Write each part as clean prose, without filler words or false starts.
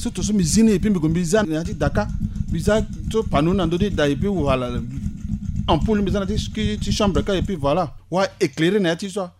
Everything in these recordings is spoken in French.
surtout sur mes et puis me bizarre n'a dit Dakar bizarre to panou n'a donné da et puis voilà ampoule mais n'a dit que tu chambre et puis voilà ouais éclairer n'a dit ça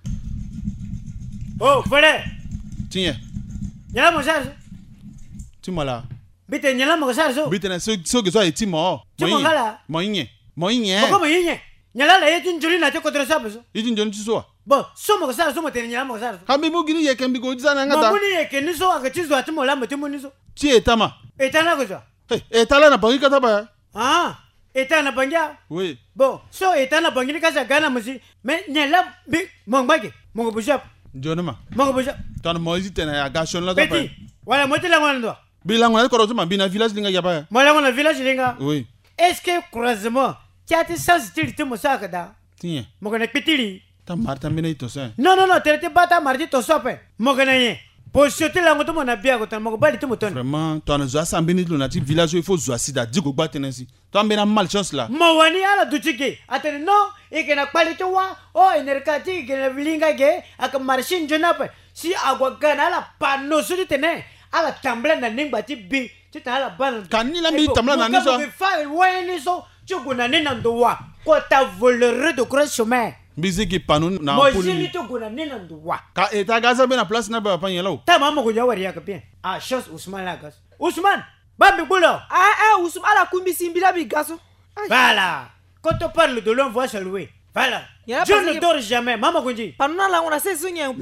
oh voilà tiens y'a mon charge tu m'as là bite nyala mon charge bite na so que ça est timo moyen comment nyala la yetin joli na te contre ça beso idin jon tu so bon so mo charge so mo te nyala mo charge ha mi mo gini ye kan bi go dizana ngata mo ni ye ken so aka tizo atimo la mo te mo ni so ti etama etana ko so etala na bangi kata ba ah etana banja oui bon so etana bangi ni kasa gana musi mais nyala bi mo ngake mo go bujap jonama mo go bujap ton mo hésite na ya gashon la ta petit wala mo te la ngwana ndo bilango na ko ma bina village linga ya ba mo la ngwana village linga oui est-ce que croisement tu as tes sensibilités mo saka da tiens mo gona petili ta marta mina ito sa non te bata mardi to sope mo gona ye pour sauter la moto mon abia ko tan mo bali to moton vraiment toi na zo asambini lo na ti village il faut zo asida digo gba tenesi toi mbena malchance là mo wani ala duchike atene no e kena pali to wa o enerkati kena vilinga ge aka marshin jonape si agwa gana la pano sudi tene ala tambla na ningba ti bi ti ta ala ban kanila mi tambla na ni so fa wani so chuguna nina ndowa ko ta voleur de gros chemin biziki panu na poli mojini to guna nina ndowa ka eta gaza be na place na ba panya lo ta mama ko jawari ya ka bien ah chance Ousmane la gas Ousmane bambi bulo Ousmane ala kumbi simbila bi gaso voilà quand on parle de l'homme voit saluer voilà je ne dors jamais mama ko ji panu na la on a saison yen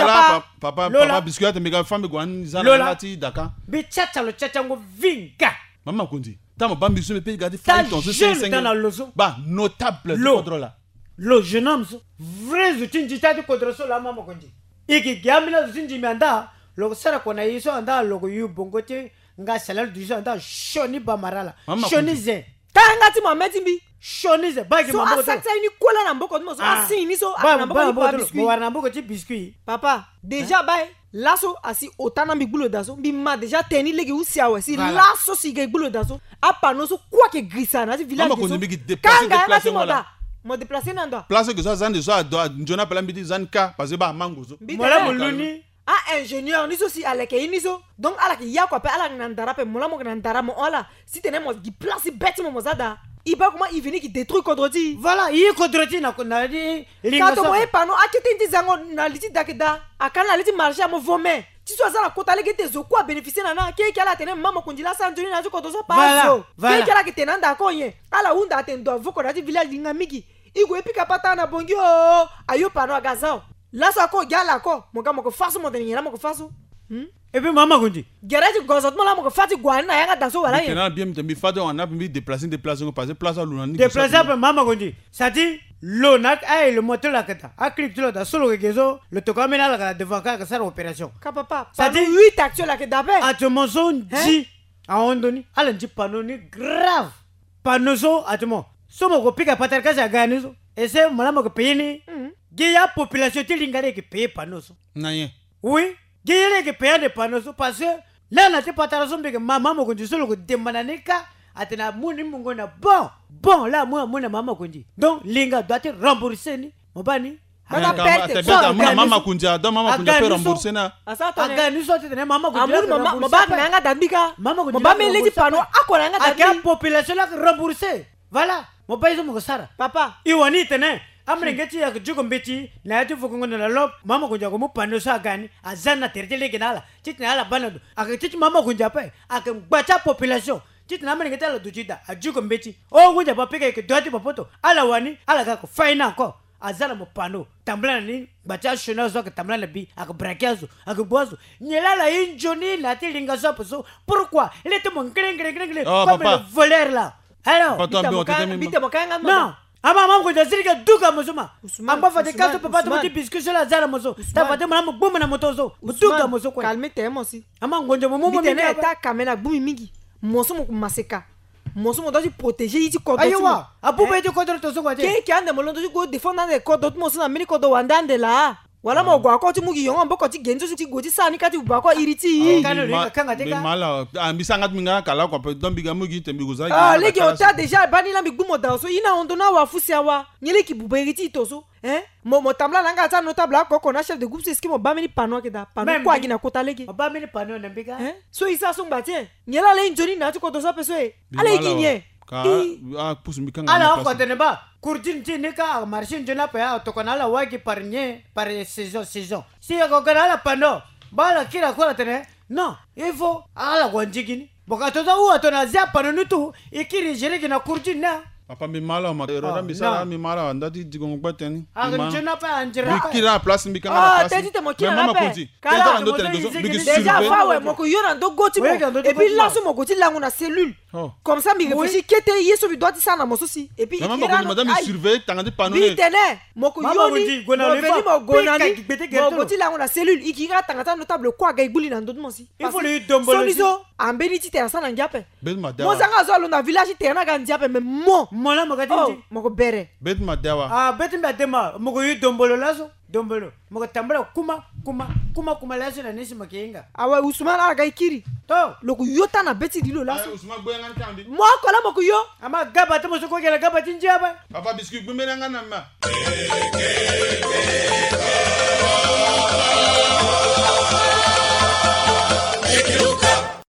papa biscuit mega femme gwan zana lati daka bi chacha lo chacha ngo vinga mama ko ji tamo bambi so me pe garder femme ton 5 dans la lozo ba notable de contrôle le jeune homme vrai utinjita de contrôle so la mama ko ji iki gamina utinji mianda lo sara ko na yiso anda lo ko yu bongote nga salal du so anda shoni bamarala shoni ze tanga ti Mohamed mbi shoni ze ba ki mama ko so asa ni kola na mboko mo so asi ni so na mboko ba biscuit mo warna mboko ti biscuit papa déjà bay lasso asi otana mbi gbulo daso mbi ma déjà teni legi usi awe si lasso si ge gbulo daso apa no so kwa ke grisa na ti village mama ko ni mbi déplacer moda mo déplacer na ndo place que ça zan de ça njona pala mbi zanka parce ba mango so mola muluni ingénieur ni so si aleke ni so donc ala ki ya ko pe ala nandara pe mola mo nandara mo ala si tene mo di place bête mo zada iba comment il venir qui détruit Kodroti voilà il Kodroti na ko na di linga so e pano akete ndi zango na liti dakeda akana liti marché mo vomé ti so azala kota leke te zo quoi bénéficier na ke ala tene mama konjila sanjoni na ko to so paso ke ala ki tenanda ko ye ala unda atendo voko na di village linga miki igo epika pata na bongi o ayo pano agazao la so ko gala ko mo ga mo ko faso mo teni na mo ko faso et puis maman konji garage gozot mo la mo ko fati gwana na yanga daso wala ye bien mi fado on a mi déplacer ko passer place à l'una déplacer après maman konji ça dit l'onak ay le moteur la kata a clip tu da solo gezo le to kamena la devant ka ça opération ka papa ça dit 8 actions la que d'abord à te monson dit à on donné ala dit panoni grave panoso à te mon so mo ko pika patar ka za ganizo et c'est mala mo ko payini Gaya population ti lingare ke paye panoso naye oui gaya ke paye de panoso parce que là na te patara so mbeke mama mo konji solo ko demananika atena muni mungo na bon là moi na mama konji donc linga doit être remboursé ni mobani Mama perte mama kunja do mama kunja pe rembourser na aga ni so tene mama kunja mama ba nga dandika mama kunja ba me leti pano akora nga dandika aga population la rembourser voilà mobai zo mo sara papa iwani tene amrengeti ya jugo mbeti na yatu fukungo na lop mama kunja ko mo pano sa gani azana tertele genala titna ala banado aga titi mama kunja pe aga gbacha population titna amrengeti ala dujida ajugo mbeti o kunja pa peke ke doati papoto ala wani ala ka ko faina ko azala mo pano tamblana ni gbacha shona zo ka tamblana bi aga brakiazo aga boazo nyela injoni na tilinga zo poso pourquoi il était mon greng comme le voleur là alors non ama mama ko jasirika duka mosoma amba fate kaso papa to biscuit la zara moso ta fate mama bomu na motozo duka moso ko calme te mosi ama ngonjo momo mi ne ta kamena bumi mingi moso mo maseka moso mo doit protéger yiti kodo ayiwa abuba yiti kodo to so ko ke ande mo londo go défendre de kodo moso na mini kodo wandande la wala mo gwa ko ti mugi yongo mboko ti genzo ti goti sani kati ba ko iriti mala ambisangat minga kala ko pe don biga mugi te bigo za legi ota déjà bani la migbu mo danso ina ondona wa fusia wa nyele ki buba iriti toso mo tamla nanga ta notable ko na chef de groupe c'est ce qui mo bamini pano ke da pano kwa gina kota legi bamini pano na biga so isa so ngbatie nyela le njoni na ti ko toso peso ale ginye ala ko tene ba kurjin tini ka marshin jona pa to kanala wagi parnye par saison si ko kanala pano bala kila kola tene no ifo ala gwanjigini boka to za uwa to na zia pano nutu ikiri jerege na kurjin na papa mi mala ma erora bisara mi mala ndati digongo bateni jona pa anjira bikira place mi kanga place tete mo kina na pe kala ndo tele gozo déjà fawe moko yona ndo goti mo et puis là so mo goti langu na cellule comme ça mi réfléchit kete yeso bi doit ça na mo sosi et puis madame mi surveille tangandi pano ni tene moko yoni mo gonani mo goti langu na cellule ikira tangata notable kwa ga ibuli na ndo mo si il faut le dombolo sonizo ambeni ti tera sana ngiape mo zanga zo na village tera ga ngiape mais mo mola makati moko bere bet madawa bet madema moko yu dombolo lazo dombolo moko tambala kuma lazo na nisi makenga awa Usman aga ikiri to loko yota na beti dilo lazo Usman boyanga ntandi mo kola moko yo ama gaba to mo so ko gela gaba tinjaba papa biscuit gumena ngana ma